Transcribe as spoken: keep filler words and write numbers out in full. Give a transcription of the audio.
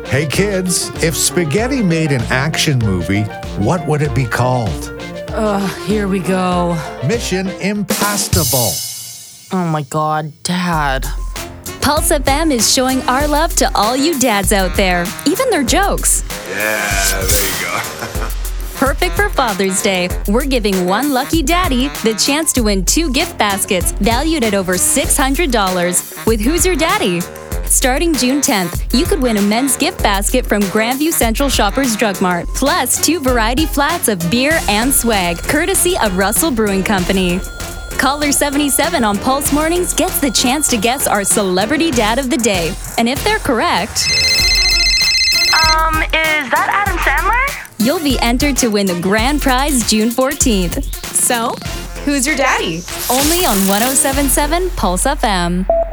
Hey kids, if spaghetti made an action movie, what would it be called? Ugh, here we go. Mission Impossible. Oh my God, Dad. Pulse F M is showing our love to all you dads out there, even their jokes. Yeah, there you go. Perfect for Father's Day. We're giving one lucky daddy the chance to win two gift baskets valued at over six hundred dollars with Who's Your Daddy? Starting June tenth, you could win a men's gift basket from Grandview Central Shoppers Drug Mart, plus two variety flats of beer and swag, courtesy of Russell Brewing Company. Caller seventy-seven on Pulse Mornings gets the chance to guess our celebrity dad of the day. And if they're correct, Um, is that Adam Sandler? you'll be entered to win the grand prize June fourteenth. So, who's your daddy? Only on one oh seven point seven Pulse F M.